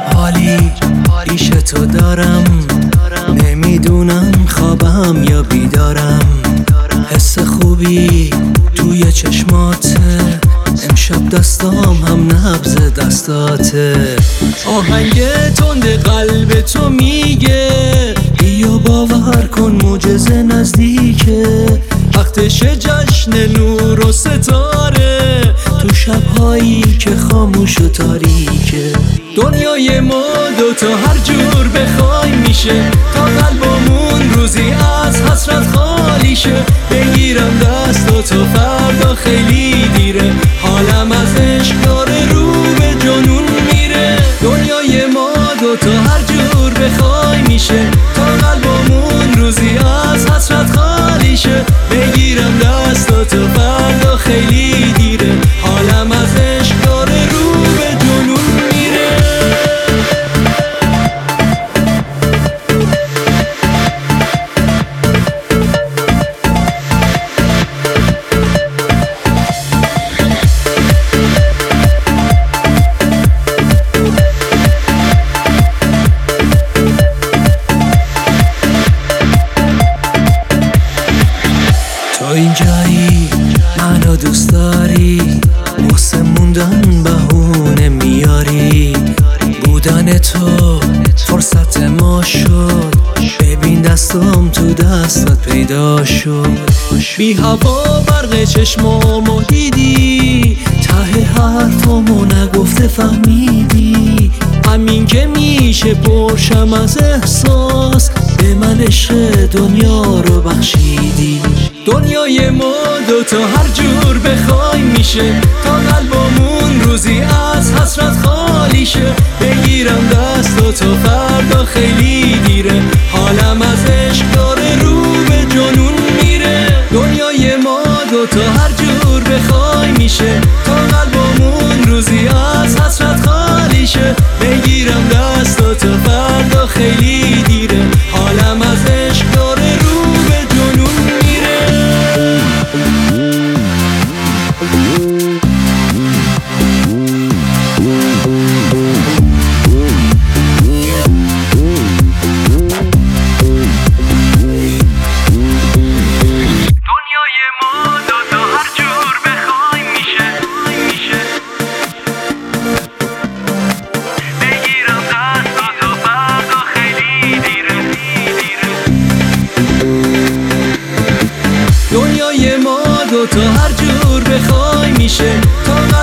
حالی پیش تو دارم، نمیدونم خوابم یا بیدارم. حس خوبی توی چشماته، امشب دستام هم نبض دستاته. آهنگ تند قلب تو میگه بیا باور کن معجزه نزدیکه. وقتش جشن نور و ستاره تو شبهایی که خاموش و تاریکه. دنیای ما دوتا هر جور بخوای میشه، تا قلبمون روزی از حسرت خالی شه. بگیرم دستاتو فردا خیلی دیره، حالم از عشق داره رو به جنون میره. دنیای ما دوتا هر جور بخوای میشه، تا قلبمون روزی از حسرت خالی شه. بگیرم دستاتو فردا خیلی دیره، حالم از عشق داره رو به جنون میره. تو اینجایی منو دوست داری، واسه موندن بهونه میاری. بودن تو فرصت ما شد، ببین دستم تو دستت پیدا شد. بی هوا برق چشمامو دیدی، ته حرفامو نگفته فهمیدی. همین که میشه پرشم از احساس، به من عشق دنیا رو بخشیدی. دنیای ما دوتا هر جور بخوای میشه، تا قلبمون روزی از حسرت خالی شه. بگیرم دستاتو فردا خیلی دیره، حالم از عشق داره رو به جنون میره. دنیای ما دوتا هر جور بخوای میشه، تا قلبمون روزی از حسرت خالی شه. بگیرم دستاتو فردا خیلی دیره، حالم از عشق داره رو به جنون میره. دنیای ما دوتا هر جور بخوای میشه، تا